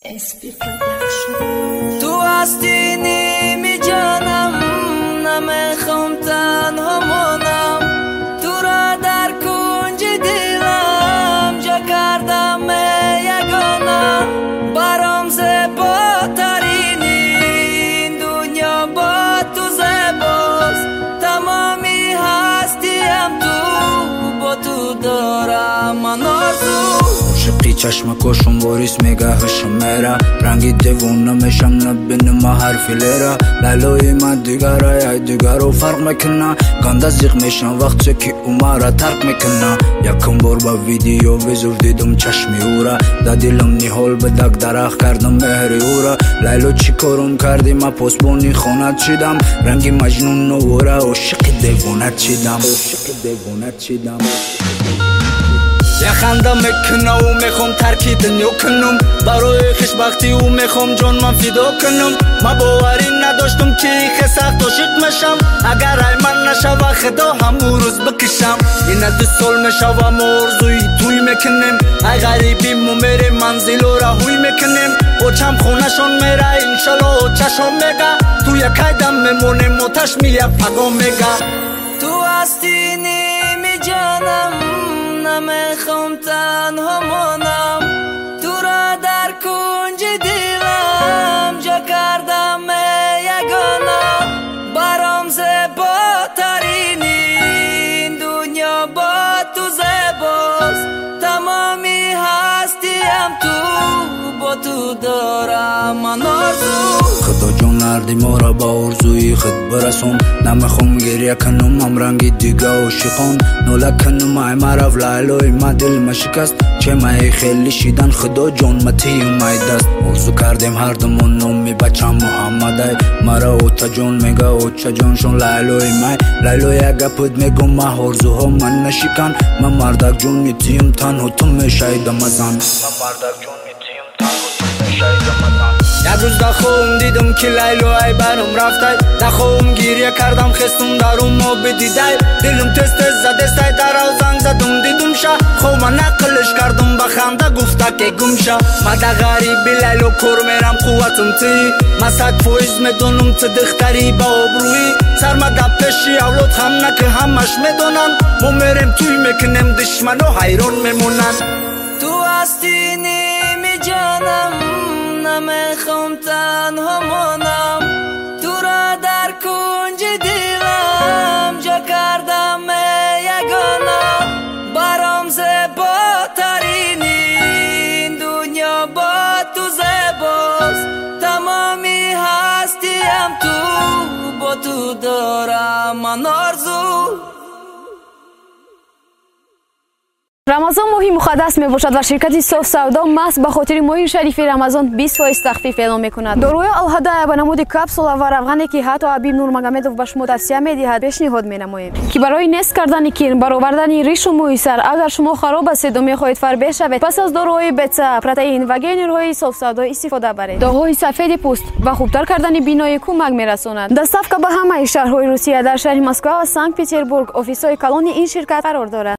SP Production. تو هستی نیمی جانم، نمیخوام تنها مانم. تو را در کنج دلم جا کردم یگانم. برام زیباترین این دنیا با تو زیباست. تمامی هستیم تو با تو دارم من آرزو. عشقی چشم کشم واریس میگهشم میرا رنگی دیوونه میشم نبینم حرفی لیرا لالوی من دیگره ای دیگرو فرق میکنه گنده زیق میشم وقتی که اومره ترک میکنه یکم بار با ویدیو ویزور دیدم چشمی او را دا دلم نیحال به دک درخ کردم مهری او را لیلو چی کارم کردی ما پاسبونی خونت چیدم رنگی مجنون نوره عشق دیوونه چیدم یه خنده میکنه و میخوام ترکی دنیا کنم برای خوشبختی و میخوام جان من فدا کنم ما باوری نداشتم که خیلی سخت عاشق میشم اگر ای من نشوه خدا همون روز بکشم این 2 سال میشوه ما آرزوی توی میکنیم ای غریبی ما میریم منزل و رهوی میکنیم اوچم خونشان میره انشالله اوچشان میگه تو یک دم میمونیم آتش میه پگام میگه تو هستی نیمی جانم نمیخوام تنها مانم تو را در کنج دلم جا کردم یگانم برام زیباترین این دنیا با تو زیباست تمامی هستیم تو با تو دارم من آرزو خدا جان نردی ما را با آرزوی خود برسون نمیخوام گریه کنم هم رنگی دیگه عاشقان نوله کنم ای مرف لیلوی ما دل ما شکست چه مای خیلی شیدن خدا جان متی اومای دست آرزو کردیم هر دمون نامی بچم محمد مرا اوتا جان میگه اوچا جانشون لیلوی مای لیلوی اگه پود میگم ما آرزوها من نشکن من مردک جان میتیم تنها تو میشایدم ازن یک روز دخوام دیدم که لیلو ای برام رفته دخوام گریه کردم خستم درم ما بدیده دلم تست زده سای در او زنگ زدم دیدم شا خواه من نقلش کردم بخنده گفته که گم شا ما ده غریبی لیلو کور میرم قوتم تی ما 100% میدونم تو دختری با آبرویی سر ما ده پیشی اولاد هم نکه همش میدونن ما میریم توی میکنیم دشمن و حیران میمونن تو هستی نیمی جانم نمیخوام تنها مانم تو را در کنج دلم جا کردم یگانم برام زیباترین این دنیا با تو زیباست تمامی هستیم تو با تو دارم من آرزو رمضان ماهی مقدس می باشد و شرکت صاف سودا محض به خاطر ماه شریف رمضان 20% تخفیف اعلام میکند. داروی الهدایه به نمود کپسول و روغنی که حتی حبیب نورمگомедов به شما توصیه میدهد پیشنهاد مینماییم که برای نصف کردن کیر برآوردن ریش و موی سر اگر شما خراب است و میخواهید فربه شوید پس از داروی بتا پروتئین و گینرهای صاف سودا استفاده برید. داغ‌های سفید پوست و خوبتر کردن بینایی کمک میرساند. دستافک به همه شهرهای روسیه در شهر مسکو و سنت پترزبورگ آفیس‌های کلان این شرکت قرار دارد.